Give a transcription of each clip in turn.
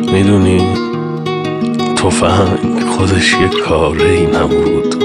میدونی تفنگ خودش یه کاری نبود،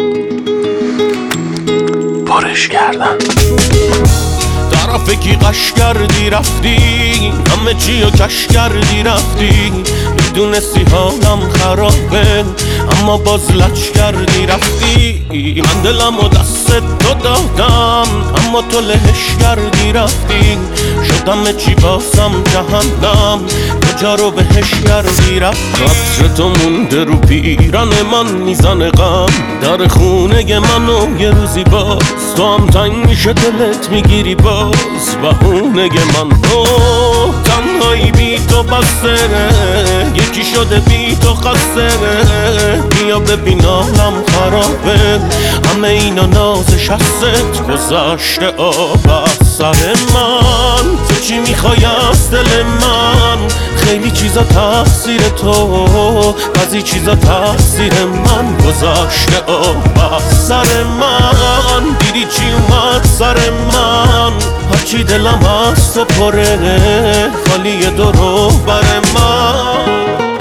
پرش کردن. طرف کی قش کردی رفتی، همه چی رو کش کردی رفتی. میدونستی حالم خرابه اما باز لچ کردی رفتی. من دلم و دست تو دادم اما تو لهش کردی رفتی. شدم چی بازم جهنم، کجا رو بهش کردی رفتی. قطر تو مونده رو پیرن من میزنه غم در خونه منو یه روزی باز. تو هم تنگ میشه دلت میگیری باز بهونه من. تنهایی بی تو بسره، یکی شده بی تو خسره. بیا ببین حالم خرابه، همه اینا نازش هست گذشته آب از سر من. تو چی میخوای از دل من؟ خیلی چیزا تقصیر تو، بعضی چیزا تقصیر من. گذشته آب از سر من، دیدی چی اومد سر من. هرچی دلم از تو پره، خالی درو بر من.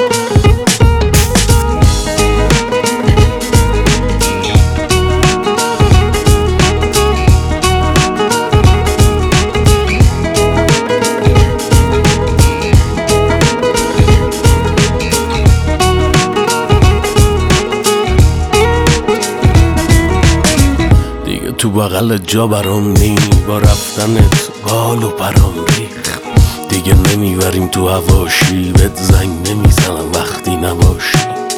تو بغل جا برام نی، با رفتنت بال و پرام ریخ. دیگه نمیبریم تو هواشی، بهت زنگ نمیزنم وقتی نباشی.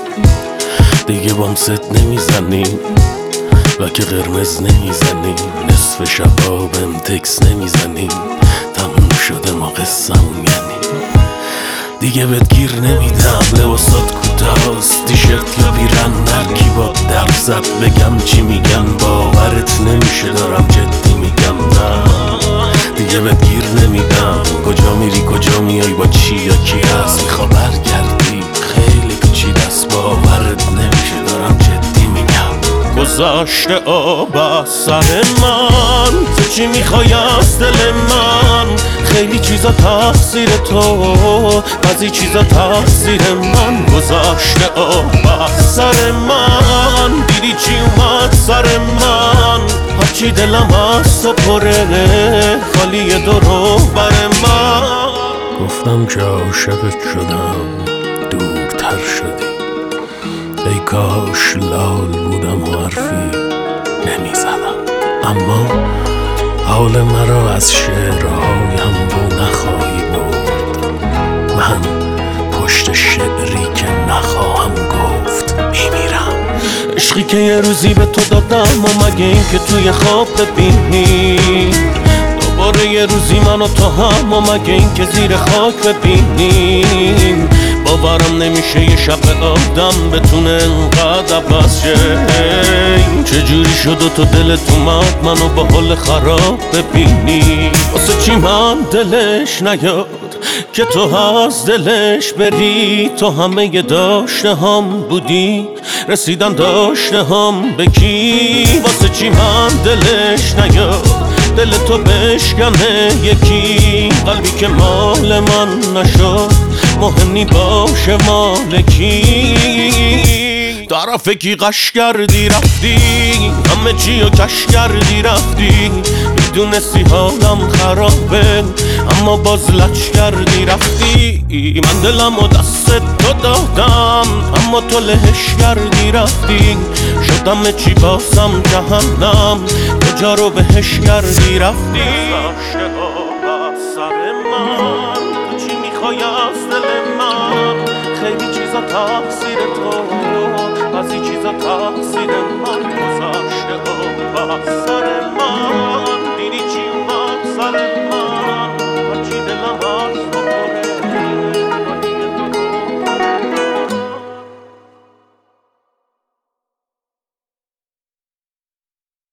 دیگه بام ست نمیزنیم و که قرمز نمیزنیم. نصف شبا بهم تکس نمیزنیم، تموم شده ما قصه‌مون. یعنی دیگه بهت گیر نمیدم، لباسات کوتاست، تیشرت یا پیرن. هرکی با درد زد بگم چی میگن، باورت نمیشه دارم جدی میگم. نه دیگه بهت گیر نمیدم، کجا میری کجا میای با چی یا کی هست. میخوا برگردی خیلی پیچیده‌ست، باورت نمیشه دارم جدی میگم. گذشته آب از سر من، تو چی میخوای از دل من؟ خیلی چیزا تقصیر تو، بعضی چیزا تقصیر من. گذشته آب از سر من، دیدی چی اومد سر من. هرچی دلم از تو پره، خالی درو بر من. گفتم که عاشقت شدم، دورتر شدی. ای کاش لال بودم و حرفی نمیزدم. اما حال مرا از شعرهایم بو نخواهی برد. من پشت شعری که نخواهم گفت میمیرم. عشقی که یه روزی به تو دادم و مگه این که توی خواب ببینی دوباره یه روزی من و تو هم، و مگه این که زیر خاک ببینیم. باورم نمیشه یه شب آدم بتونه انقدر عوض شه. چجوری شد و تو دلت اومد منو با حال خراب ببینی. واسه چی من دلش نیاد که تو از دلش بری. تو همه ی داشته هم بودی، رسیدن داشته هم به کی. واسه چی من دلش نیاد دل تو بشکنه یکی. قلبی که مال من نشد مهم نی باشه مال کی. طرف کی قش کردی رفتی، همه چی رو کش کردی رفتی. میدونستی حالم خرابه اما باز لچ کردی رفتی. من دلم و دست تو دادم اما تو لهش کردی رفتی. شدم چی بازم جهنم، کجا رو بهش کردی رفتی. گذشته آب از سر من، تو چی میخوای از دل من؟ خیلی چیزا تقصیر تو، بعضی چیزا تقصیر من. گذشته آب از سر من.